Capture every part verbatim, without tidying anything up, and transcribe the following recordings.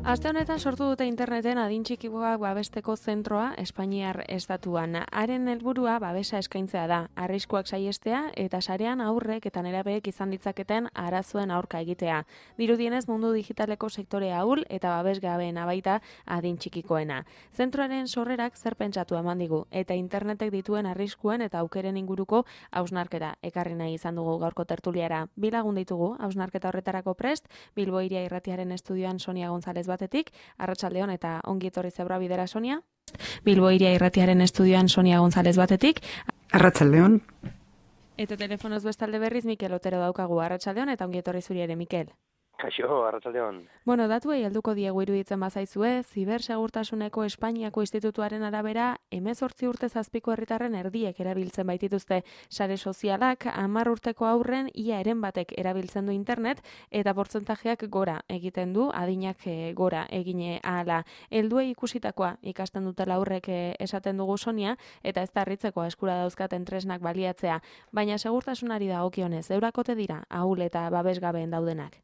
Aste honetan sortu dute interneten adin txikikoak babesteko zentroa Espainiar estatuan. Haren helburua babesa eskaintzea da, arriskuak saihestea eta sarean aurrek eta nerabeek izan ditzaketen arazoen aurka egitea. Dirudienez mundu digitaleko sektore ahul eta babesgabeen baita adin txikikoena. Zentroaren sorrerak zer pentsatu eman digu eta internetek dituen arriskuen eta aukeren inguruko hausnarketa ekarri nahi izan dugu gaurko tertuliara. Bi lagun ditugu hausnarketa horretarako prest, Bilbo Hiria Irratiaren estudioan Sonia González batetik, arratsaldeon eta ongi etorri zebra bidera Sonia. Bilbo Hiria Irratiaren estudioan Sonia González batetik. Arratsaldeon. Eta telefonoz bestalde berriz Mikel Otero daukagu, arratsaldeon eta ongi etorri zuri ere, Mikel. Kaixo, arratsaldeon. Bueno, datuei helduko diegu iruditzen bazaizue, Zibersegurtasuneko Espainiako Institutuaren arabera, hemezortzi urte zazpiko herritarren erdiek erabiltzen baitituzte sare sozialak, hamar urteko aurren ia eren batek erabiltzen du internet, eta portzentajeak gora egiten du, adinak gora egine ahala. Helduei ikusitakoa ikasten dutela aurrek esaten dugu Sonia, eta ez da harritzeko eskura dauzkaten tresnak baliatzea, baina segurtasunari dagokionez, eurakote dira, ahul eta babesgabeen daudenak.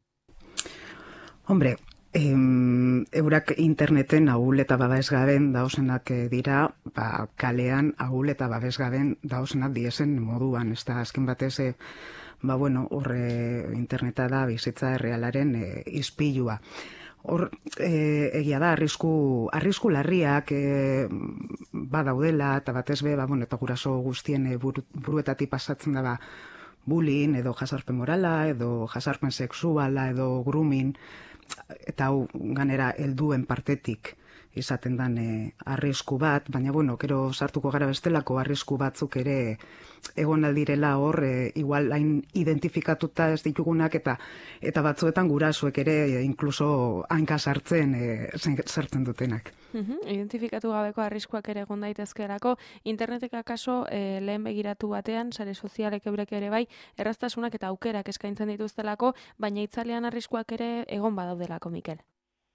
Hombre, em, eurak interneten ahul eta babesgaben dausenak dira, ba, kalean ahul eta babesgaben dausenak diesen moduan. Ez da, azken batez, e, ba, bueno, horre interneta da bizitza errealaren e, izpilua. Hor, e, egia da, arrisku, arrisku larriak e, badaudela, eta batez be, ba, bueno, eta guraso guztien e, buru, buruetatik pasatzen da, ba, bullying, edo jasarpen morala, edo jasarpen sexuala, edo grooming, eta hau ganera helduen partetik izaten dan e, arrisku bat, baina bueno, gero sartuko gara bestelako arrisku batzuk ere egon aldirela hor, e, igual hain identifikatuta ez ditugunak eta eta batzuetan gurasoek ere e, inkluso hanka sartzen e, sartzen dutenak. Uhum, identifikatu gabeko arriskuak ere egon daitezkeelako, internetek akaso e, lehen begiratu batean, sare sozialek eurek ere bai, erraztasunak eta aukerak eskaintzen dituztelako, baina itzalean arriskuak ere egon badaudelako, Mikel.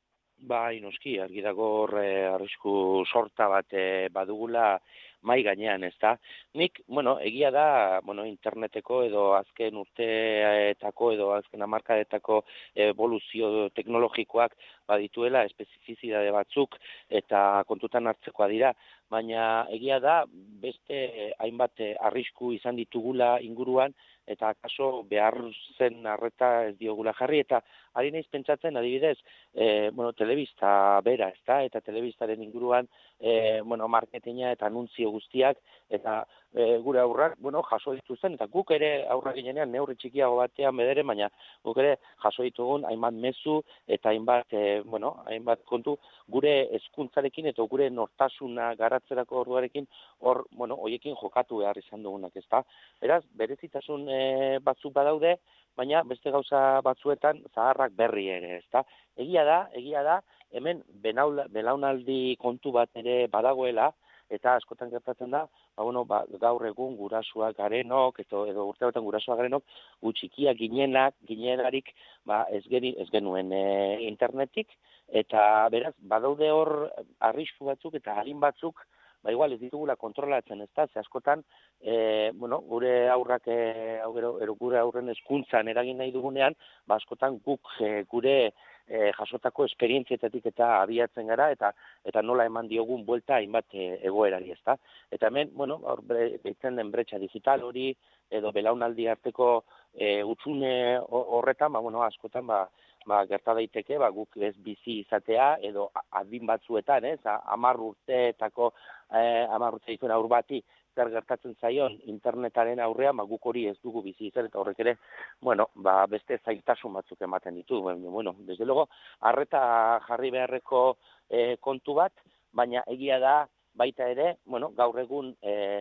Bai, noski, argi dago hor eh, arrisku sorta bat eh, badugula mai gainean, ezta? Nik, bueno, egia da, bueno, interneteko edo azken urteetako edo azken hamarkadetako evoluzio teknologikoak badituela espezifizidade batzuk eta kontutan hartzekoa dira, baina egia da beste hainbat arrisku izan ditugula inguruan eta akaso behar zen arreta ez diogula jarri, eta ari naiz pentsatzen adibidez, e, bueno, telebista bera, ezta? Eta telebistaren inguruan, e, bueno, marketinga eta anuntzio guztiak, eta e, gure aurrak, bueno, jaso dituzten, eta guk ere aurra ginean neurri txikiago batean bedere, baina guk ere jaso ditugun hainbat mezu eta hainbat, e, bueno, hainbat kontu gure hezkuntzarekin eta gure nortasuna garatzerako orduarekin hor, bueno, hoiekin jokatu behar izan dugunak, ezta? Beraz, berezitasun e, batzuk badaude, baina beste gauza batzuetan zaharrak berri ere, ezta? Egia da, egia da, hemen benaula, belaunaldi kontu bat ere badagoela, eta askotan gertatzen da, ba, bueno, ba, gaur egun gurasoak garenok, eto, edo urte batan gurasoak garenok, gutxikiak ginenak, ginerarik, ba, ez, geni, ez genuen e, internetik, eta beraz, badaude hor arrisku batzuk eta harin batzuk, ba, igual ez ditugula kontrolatzen, ez da, ze askotan, e, bueno, gure aurrak, e, aurrero, gure aurren hezkuntzan eragin nahi dugunean, ba, askotan guk e, gure e, jasotako esperientzietatik eta abiatzen gara, eta eta nola eman diogun buelta hainbat e, egoerari, ez da. Eta hemen, bueno, hor behitzen den bretxa digital hori, edo belaunaldi arteko e, utzune horretan, ba, bueno, askotan, ba, ba, gerta daiteke, ba, guk ez bizi izatea, edo adin batzuetan, ez, hamar urteetako, eh, hamar urte dituen aur bati, zer gertatzen zaion internetaren aurrean, ba, guk hori ez dugu bizi izan, eta horrek ere, bueno, ba, beste zailtasun batzuk ematen ditu. Bueno, desde luego, arreta jarri beharreko eh, kontu bat, baina egia da, baita ere, bueno, gaur egun, eh,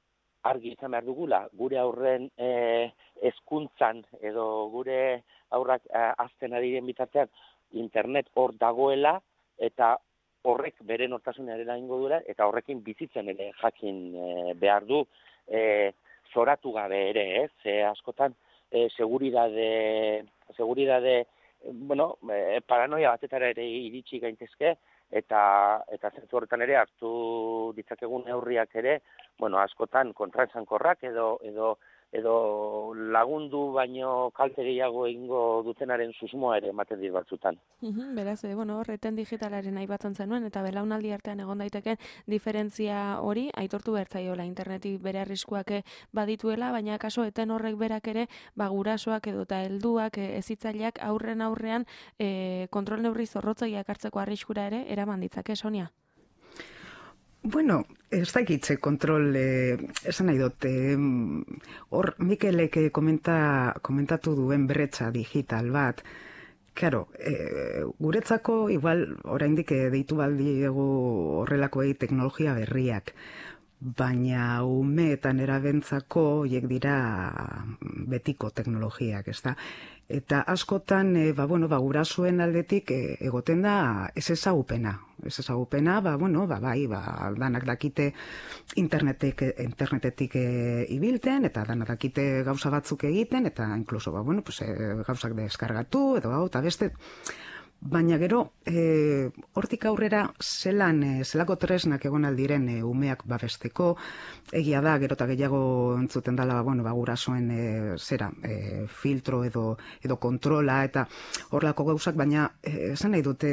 argi izan behar dugula, gure aurren eh, hezkuntzan edo gure aurrak eh, azten ari den bitartean internet hor dagoela eta horrek bere nortasunearen egingo duela eta horrekin bizitzen ere jakin eh, behar du eh, zoratu gabe ere, ez? Eh, askotan eh, seguridade, seguridade bueno, eh, paranoia batetara ere iritsi gaintezke, eta eta zentzu horretan ere hartu ditzakegun neurriak ere, bueno, askotan kontraesankorrak edo edo edo lagundu baino kalte gehiago egingo dutenaren susmoa ere ematen dit batzutan. Mhm, beraz, e, bueno, horreten digitalaren aipatzen zenuen, eta belaunaldi artean egon daiteke diferentzia hori, aitortu bertzaiola interneti bere arriskuak badituela, baina kaso eten horrek berak ere, ba, gurasoak edo eta helduak e, hezitzaileak aurren aurrean e, kontrol neurri zorrotzaileak hartzeko arriskura ere eraman ditzake, Sonia? Bueno, ez dakitze kontrol, eh, esan nahi dut, eh, hor Mikelek komenta, komentatu duen bretxa digital bat, claro, eh, guretzako igual oraindik eh, deitu baldiegu horrelakoei teknologia berriak, baina umeetan erabentzako hiek dira betiko teknologiak, ezta? Eta askotan, e, ba, bueno, ba, gurasoen aldetik e, egoten da ez ezagupena. Ez ezagupena, ba, bueno, ba, bai, ba, danak dakite internetek, internetetik e, ibilten, eta danak dakite gauza batzuk egiten, eta inkluso, ba, bueno, pues, e, gauzak deskargatu, edo hau, eta beste. Baina gero, e, hortik aurrera zelan, e, zelako tresnak egon aldiren e, umeak babesteko, egia da, gero eta gehiago entzuten dala, bueno, ba, gurasoen e, zera, e, filtro edo, edo kontrola, eta horlako gauzak, baina e, esan nahi dute,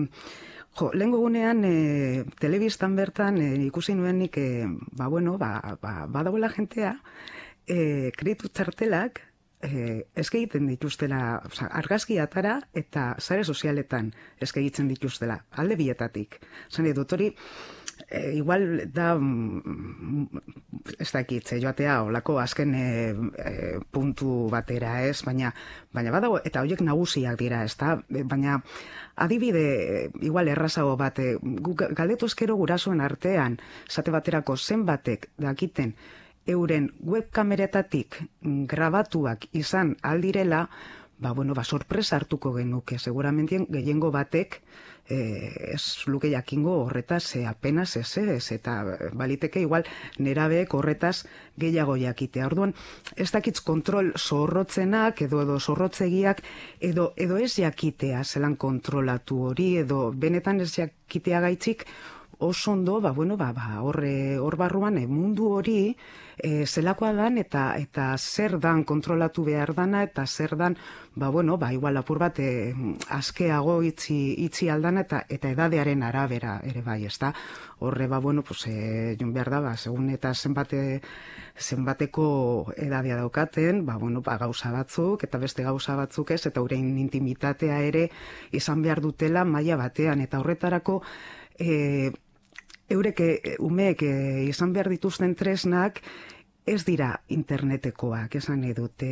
jo, lehengo gunean, e, telebistan bertan e, ikusi nuenik, e, ba, bueno, ba, ba, badagoela jentea, e, kreditu txartelak, Eh, eske egiten dituztela, oza, argazki atara eta sare sozialetan eske egiten dituztela, alde bietatik. Zan dut hori, eh, igual da, mm, ez dakitze, joatea, olako azken eh, eh, puntu batera ez, baina, baina badago, eta horiek nagusiak dira, ez da, baina adibide, igual errazago bat, eh, galdetu eskero gurasoen artean, zate baterako zenbatek dakiten, euren webkameretatik grabatuak izan aldirela, ba, bueno, ba, sorpresa hartuko genuke, seguramentien gehiengo batek eh, ez luke jakingo horretaz eh, apenas ez ez, eta baliteke igual nerabeek horretaz gehiago jakitea. Orduan, ez dakitz kontrol zorrotzenak edo edo zorrotzegiak edo, edo ez jakitea zelan kontrolatu hori, edo benetan ez jakitea gaitzik, oso ondo, ba, bueno, ba, ba, horre, hor barruan, e, mundu hori e, zelakoa dan eta eta zer dan kontrolatu behar dana eta zer dan, ba, bueno, ba, igual apur bat e, askeago itzi, itzi aldana eta eta edadearen arabera ere bai, ez da? Horre, ba, bueno, pues, e, joan behar da, ba, segun eta zenbate, zenbateko edadea daukaten, ba, bueno, ba, gauza batzuk eta beste gauza batzuk ez, eta euren intimitatea ere izan behar dutela maila batean, eta horretarako e, eurek umeek izan behar dituzten tresnak ez dira internetekoak, esan nahi dute.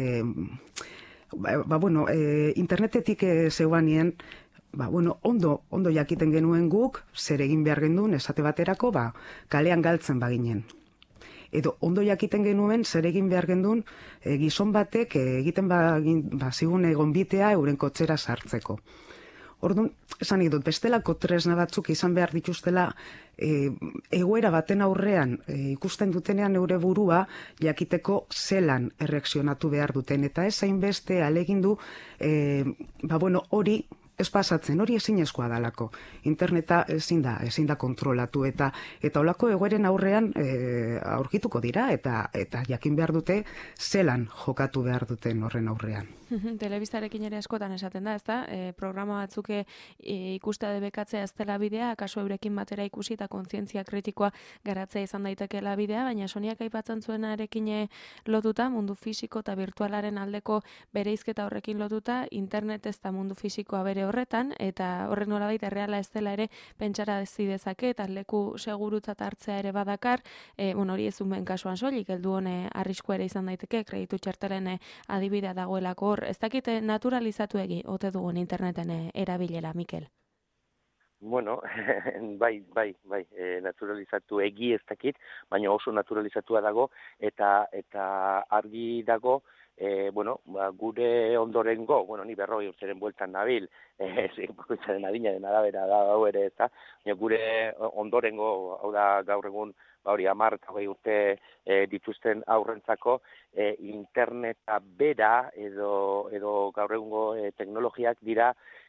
Ba, ba, bueno, e, internetetik e, zeuanien, ba, bueno, ondo, ondo jakiten genuen guk, zer egin behar genduen, esate baterako, ba, kalean galtzen baginen. Edo ondo jakiten genuen zer egin behar genduen e, gizon batek e, egiten bagin, ba, zigun egon bitea euren kotxera sartzeko. Orduan, esan nahi dut, bestelako tresna batzuk izan behar dituztela e, egoera baten aurrean e, ikusten dutenean eure burua jakiteko zelan erreakzionatu behar duten. Eta ez hainbeste alegindu, e, ba bueno, hori ez pasatzen, hori ezinezkoa dalako. Interneta ezin da, ezin da kontrolatu eta eta olako egoeren aurrean e, aurkituko dira eta eta jakin behar dute zelan jokatu behar duten horren aurrean. Telebistarekin ere askotan esaten da, ezta? E, programa batzuk e, ikustea debekatzea ez dela bidea, akaso eurekin batera ikusi eta kontzientzia kritikoa garatzea izan daitekeela bidea, baina Soniak aipatzen zuenarekin lotuta, mundu fisiko eta virtualaren aldeko bereizketa horrekin lotuta, internet ez da mundu fisikoa bere horretan, eta horren nolabait erreala ez dela ere pentsara dezake, eta leku segurutzat hartzea ere badakar, e, bueno, hori ez umen kasuan soilik, heldu hone arrisku ere izan daiteke, kreditu txartelen adibidea dagoelako hor. Ez dakite naturalizatu egi, ote dugun interneten erabilera, Mikel? Bueno, bai, bai, bai, e, naturalizatu egi ez dakit, baina oso naturalizatua dago, eta eta argi dago, e, bueno, ba, gure ondorengo, bueno, ni berrogei urteren bueltan nabil, e, bakoitzaren adinaren arabera da hau ere, eta gure ondorengo, hau da gaur egun, ba hori hamar eta hogei urte e, dituzten aurrentzako e, interneta bera edo edo gaur egungo e, teknologiak dira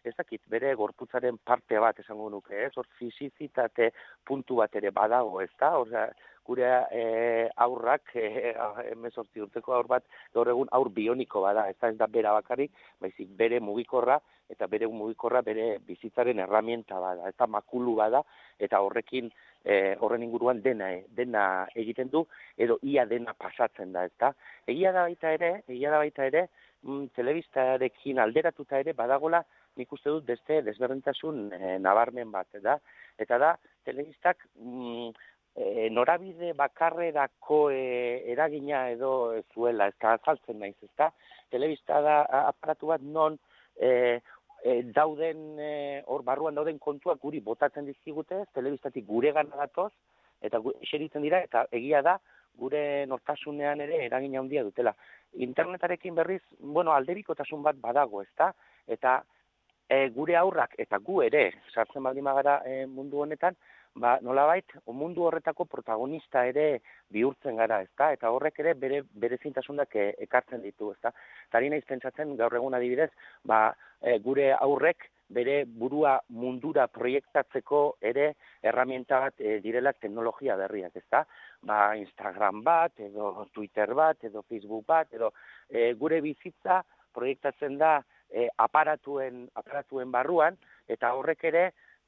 ez dakit, bere gorputzaren parte bat esango nuke, ez? Hor fizizitate puntu bat ere badago, ez da? Osea, gure e, aurrak, hemezortzi e, urteko aur bat, gaur egun aur bioniko bada, ez da, ez da bera bakarrik, baizik bere mugikorra, eta bere mugikorra bere bizitzaren herramienta bada, ez da makulu bada, eta horrekin, e, horren inguruan dena, dena egiten du, edo ia dena pasatzen da, ez da? Egia da baita ere, egia da baita ere, mm, telebistarekin alderatuta ere, badagola, nik uste dut beste desberdintasun e, nabarmen bat, da? Eta da, telebistak, mm, E, norabide bakarrerako e, eragina edo zuela, ez da, azaltzen naiz, ez da, telebista da aparatu bat non e, e, dauden, hor e, barruan dauden kontuak guri botatzen dizkigute, telebistatik gure gana datoz, eta gu, eseritzen dira, eta egia da, gure nortasunean ere eragina handia dutela. Internetarekin berriz, bueno, alderikotasun bat badago, ez da, eta e, gure aurrak, eta gu ere, sartzen baldin magara e, mundu honetan, ba, nolabait, mundu horretako protagonista ere bihurtzen gara, ezta? Eta horrek ere bere berezintasunak ekartzen ditu, ezta? Eta ari naiz pentsatzen gaur egun adibidez, ba, e, gure aurrek bere burua mundura proiektatzeko ere herramienta bat e, direla teknologia berriak, ezta? Ba, Instagram bat, edo Twitter bat, edo Facebook bat, edo e, gure bizitza proiektatzen da e, aparatuen, aparatuen barruan, eta horrek ere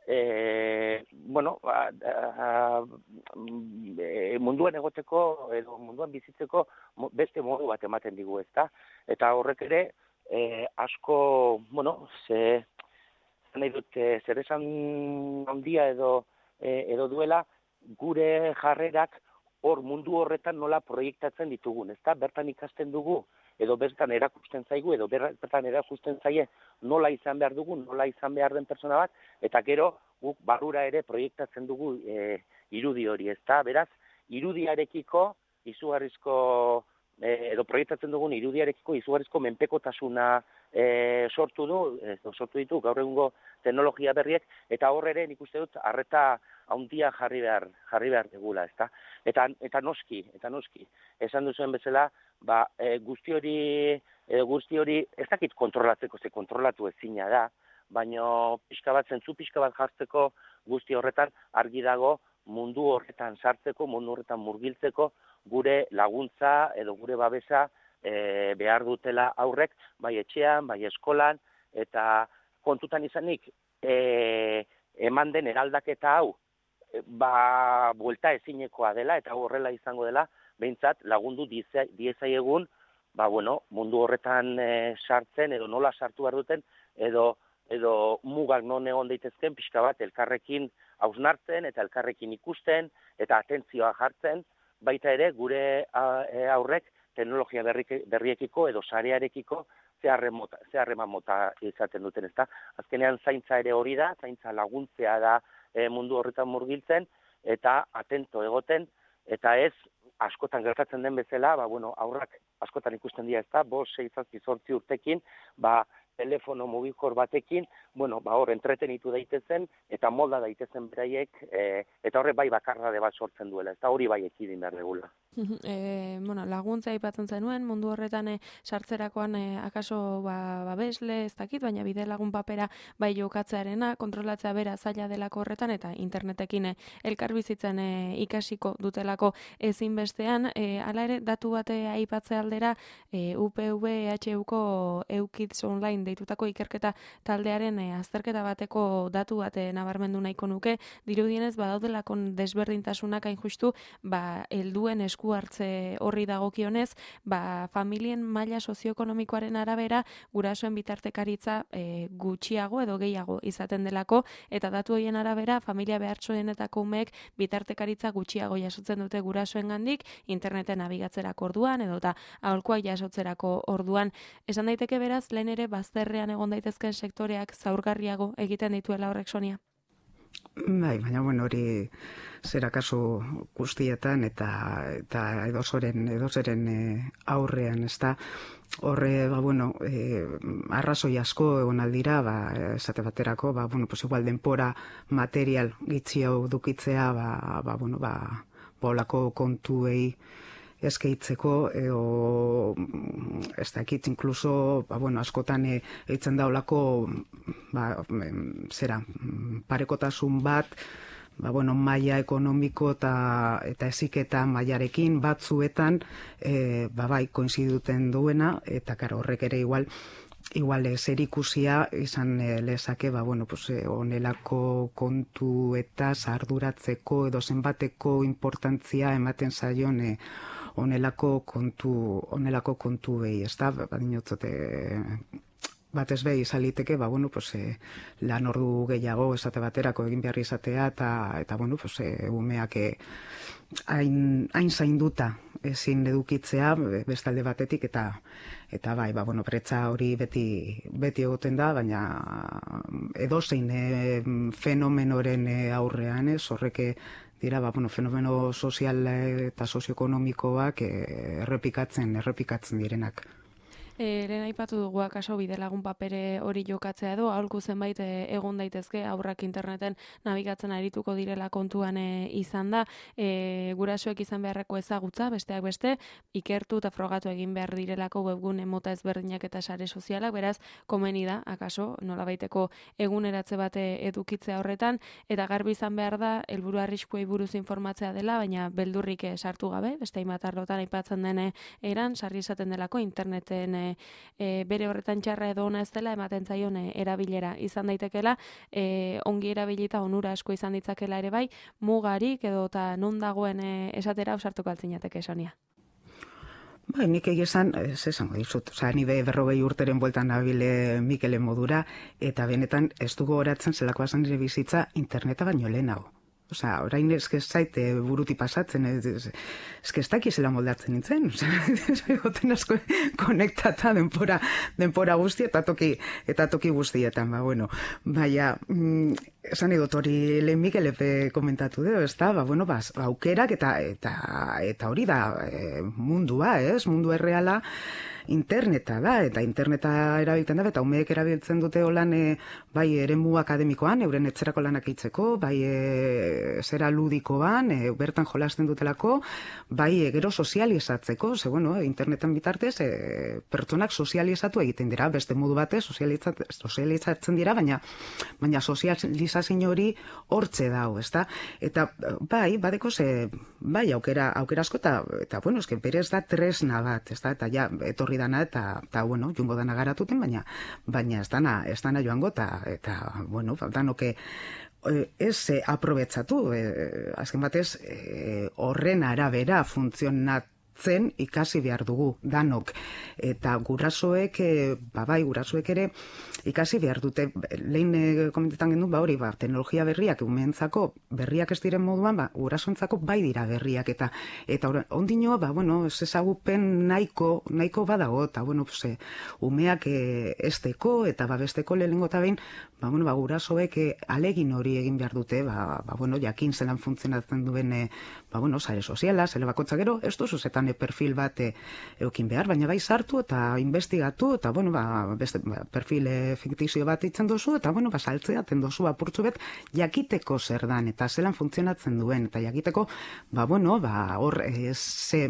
E, bueno, a, a, a, munduan egoteko edo munduan bizitzeko beste modu bat ematen digu, ezta? Eta horrek ere e, asko, bueno, ze nahi dut zer esan handia edo e, edo duela gure jarrerak hor mundu horretan nola proiektatzen ditugun, ezta? Bertan ikasten dugu edo bertan erakusten zaigu, edo bertan erakusten zaie nola izan behar dugu, nola izan behar den persona bat, eta gero guk barrura ere proiektatzen dugu e, irudi hori, ezta? Beraz, irudiarekiko izugarrizko, e, edo proiektatzen dugun irudiarekiko izugarrizko menpekotasuna e, sortu du, edo sortu ditu gaur egungo teknologia berriek, eta hor ere nik uste dut arreta handia jarri behar, jarri behar degula, ezta? Eta, eta noski, eta noski, esan duzuen bezala, ba, e, guzti hori, e, guzti hori, ez dakit kontrolatzeko, ze kontrolatu ezina da, baina pixka bat, zentzu pixka bat jartzeko guzti horretan argi dago mundu horretan sartzeko, mundu horretan murgiltzeko gure laguntza edo gure babesa e, behar dutela aurrek, bai etxean, bai eskolan, eta kontutan izanik e, eman den eraldaketa hau, e, ba, buelta ezinekoa dela, eta horrela izango dela, behintzat lagundu diezaiegun, ba, bueno, mundu horretan e, sartzen, edo nola sartu behar duten, edo edo mugak non egon daitezken pixka bat elkarrekin hausnartzen eta elkarrekin ikusten eta atentzioa jartzen, baita ere gure aurrek teknologia berriekiko edo sarearekiko zeharreman mota izaten duten, ezta? Azkenean zaintza ere hori da, zaintza laguntzea da e, mundu horretan murgiltzen eta atento egoten, eta ez askotan gertatzen den bezala, ba, bueno, aurrak askotan ikusten dira, ezta? Bost, sei, zazpi, zortzi urtekin, ba, telefono mugikor batekin, bueno, ba, hor entretenitu daitezen, eta molda daitezen beraiek, e, eta horre bai bakarra de bat sortzen duela, eta hori bai ekidin behar degula. E, bueno, laguntza aipatzen zenuen, mundu horretan e, sartzerakoan e, akaso ba, babesle, ez dakit, baina bide lagun papera bai jokatzearena, kontrolatzea bera zaila delako horretan, eta internetekin e, elkarbizitzen e, ikasiko dutelako ezinbestean, e, hala ere, datu bate aipatzea aldera, e, U P V E H Uko Eukitz Online deitutako ikerketa taldearen e, azterketa bateko datu bate nabarmendu nahiko nuke, dirudienez badaudelako desberdintasunak hain justu, ba, helduen esku hartze horri dagokionez, ba, familien maila sozioekonomikoaren arabera gurasoen bitartekaritza e, gutxiago edo gehiago izaten delako, eta datu horien arabera familia behartsuenetako umeek bitartekaritza gutxiago jasotzen dute gurasoengandik interneten nabigatzerako orduan edo eta aholkuak jasotzerako orduan. Esan daiteke beraz, lehen ere bazterrean egon daitezken sektoreak zaurgarriago egiten dituela horrek, Sonia? Bai, baina bueno, hori zera kasu guztietan eta eta edozoren edozeren e, aurrean, ezta? Horre, ba bueno, e, arrazoi asko egon aldira, ba esate baterako, ba bueno, pues igual denpora material gitxi hau dukitzea, ba ba bueno, ba bolako kontuei eskeitzeko, edo, ez dakit, inkluso, ba, bueno, askotan e, eitzen daulako, ba, zera, parekotasun bat, ba, bueno, maila ekonomiko eta, eta eziketa mailarekin batzuetan, e, ba, bai, koinziduten duena, eta karo, horrek ere igual, igual zer ikusia izan e, lezake, ba, bueno, pues, e, onelako kontu eta arduratzeko edo zenbateko importantzia ematen zaion e, onelako kontu, onelako kontu behi, ez da, badinotzote, batez behi izaliteke, ba, bueno, pues, e, lan ordu gehiago esate baterako egin behar izatea, eta, eta bueno, pues, e, umeak e, hain, hain zainduta ezin edukitzea bestalde batetik, eta eta bai, ba, bueno, bretza hori beti, beti egoten da, baina edozein e, fenomenoren e, aurrean, ez, horreke dira, ba, bueno, fenomeno sozial eta sozioekonomikoak e, errepikatzen, errepikatzen direnak. Eren aipatu dugu akaso bidelagun papere hori jokatzea edo, aholku zenbait egon daitezke aurrak interneten nabigatzen arituko direla kontuan e, izan da, e, gurasoek izan beharreko ezagutza, besteak beste, ikertu eta frogatu egin behar direlako webgune mota ezberdinak eta sare sozialak, beraz, komeni da, akaso, nolabaiteko eguneratze bate edukitzea horretan, eta garbi izan behar da, helburu arriskuei buruz informatzea dela, baina beldurrik sartu gabe, beste hainbat arlotan aipatzen den eran, sarri izaten delako interneten e, E, bere horretan txarra edo ona ez dela ematen zaion e, erabilera izan daitekela, e, ongi erabilita onura asko izan ditzakela ere bai, mugarik edo eta non dagoen e, esatera ausartuko altzinateke, Sonia. Ba, nik egizan, ez esango dizut, oza, ni be berrogei urteren bueltan nabile Mikelen modura, eta benetan ez dugu horatzen zelako bazen nire bizitza interneta baino lehenago. Osa, orain ezke zaite buruti pasatzen, ezke ez dakizela moldatzen nintzen, osa, egoten asko konektata denpora, denpora guzti eta toki, eta toki guztietan, ba, bueno, baina, mm, esan edot hori lehen Mikelepe komentatu dugu, ez da, ba, bueno, ba, aukerak eta, eta, eta hori da e, mundua, ez, mundu erreala, interneta da, eta interneta erabiltzen da, eta umeek erabiltzen dute holan e, bai eremu akademikoan, euren etzerako lanak eitzeko, bai e, zera ludikoan, e, bertan jolasten dutelako, bai e, gero sozializatzeko, ze bueno, internetan bitartez e, pertsonak sozializatu egiten dira, beste modu batez sozializatzen dira, baina baina sozializazio hori hortze dago, ezta? Eta bai, badeko ze, bai, aukera, aukera asko, eta, eta bueno, eske berez da tresna bat, ezta? Eta ja, etorri dana, eta, eta bueno, jungo dana garatuten, baina, baina ez dana, ez dana joango, eta, eta bueno, danoke ez eh, aprobetzatu, eh, azken batez, eh, horren arabera funtzionat zen ikasi behar dugu danok, eta gurasoek e, ba bai, gurasoek ere ikasi behar dute, lehen e, komentetan gendu, ba hori, ba, teknologia berriak umeentzako berriak ez diren moduan, ba, gurasoentzako bai dira berriak, eta eta ondino, ba, bueno, ez ezagupen nahiko, nahiko badago, eta bueno, pues, e, umeak e, esteko, eta babesteko lehenengo eta behin, ba, bueno, ba, gurasoek e, alegin hori egin behar dute, ba, ba, bueno, jakin zelan funtzionatzen duen, e, ba, bueno, sare soziala, zele bakotza gero, ez duzu zetan perfil bat eukin behar, baina bai sartu eta investigatu, eta bueno, ba, beste, ba, perfil fiktizio bat itzen dozu, eta bueno, ba, saltzeaten dozu apurtzu bet, jakiteko zer dan, eta zelan funtzionatzen duen, eta jakiteko, ba, bueno, ba, hor, ze,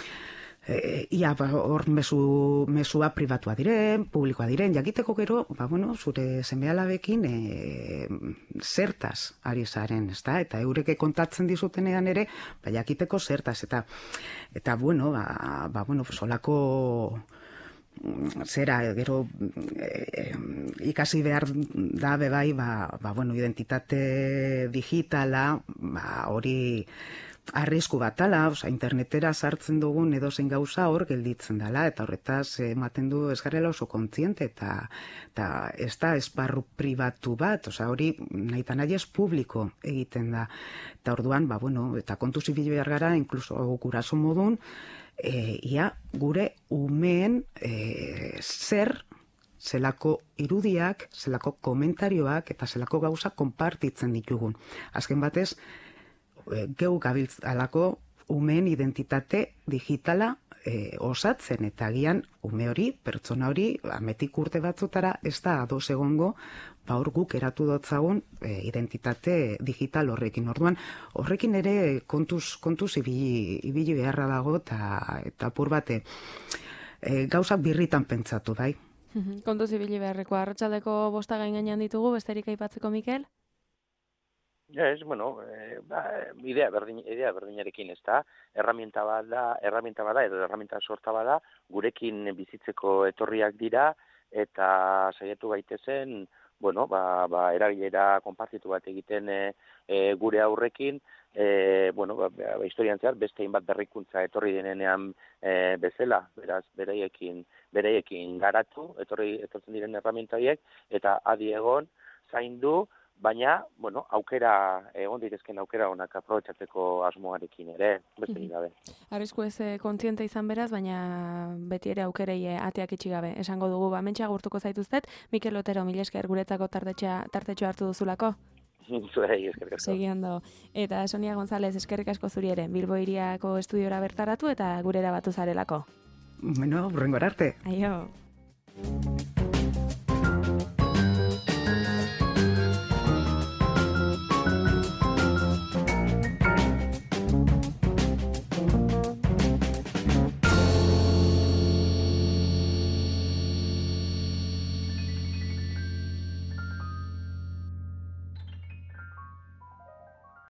E, ia, ba, hor mesu, mesua pribatua diren, publikoa diren, jakiteko gero, ba, bueno, zure seme-alabekin e, zertaz ari zaren, ezta? Eta eureke kontatzen dizutenean ere, ba, jakiteko zertaz, eta, eta bueno, ba, ba, bueno, solako zera, gero e, ikasi behar da bebai, ba, ba, bueno, identitate digitala, ba, hori arrisku bat dela, oza, internetera sartzen dugun edozein gauza hor gelditzen dela, eta horretaz ematen du ez garela oso kontziente, eta, eta ez da esparru pribatu bat, oza, hori nahi eta nahi ez publiko egiten da. Eta orduan, ba, bueno, eta kontu zibil behar gara, inkluso guraso modun, e, ia gure umeen e, zer, zelako irudiak, zelako komentarioak, eta zelako gauza konpartitzen ditugun. Azken batez, geu gabiltz alako umeen identitate digitala e, osatzen, eta agian ume hori, pertsona hori, ametik urte batzutara, ez da ados egongo, ba hor guk eratu dotzagun e, identitate digital horrekin. Orduan, horrekin ere kontuz, kontuz ibili, ibili beharra dago, eta, eta apur bate, e, gauzak birritan pentsatu, bai. Kontuz ibili beharreko, arratsaldeko bosta gain gainean ditugu, besterik aipatzeko, Mikel? Ja, ez, bueno, e, ba, idea, berdin, idea berdinarekin, ez da, erramienta bada, erramienta bada, edo erramienta sorta bada, gurekin bizitzeko etorriak dira, eta saiatu gaitezen, bueno, ba, ba, erabilera konpartitu bat egiten e, e, gure aurrekin, e, bueno, ba, ba, historian zehar, beste hainbat berrikuntza etorri denenean e, bezala, beraz, bereiekin, bereiekin garatu, etorri, etortzen diren erramienta horiek, eta adi egon, zaindu, baina, bueno, aukera, egon ditezken aukera honak aprobetxatzeko asmoarekin ere, beste mm-hmm. gabe. Arrisku ez kontziente izan beraz, baina beti ere aukerei ateak itxi gabe. Esango dugu, ba, mentxa gurtuko zaituztet, Mikel Otero, mila esker guretzako tartetxo hartu duzulako. Zuei, eskerrik asko. Segi ondo. Eta Sonia González, eskerrik asko zuri ere, Bilbo Hiriako estudiora bertaratu eta gurera batu zarelako. Bueno, hurrengora arte. Aio.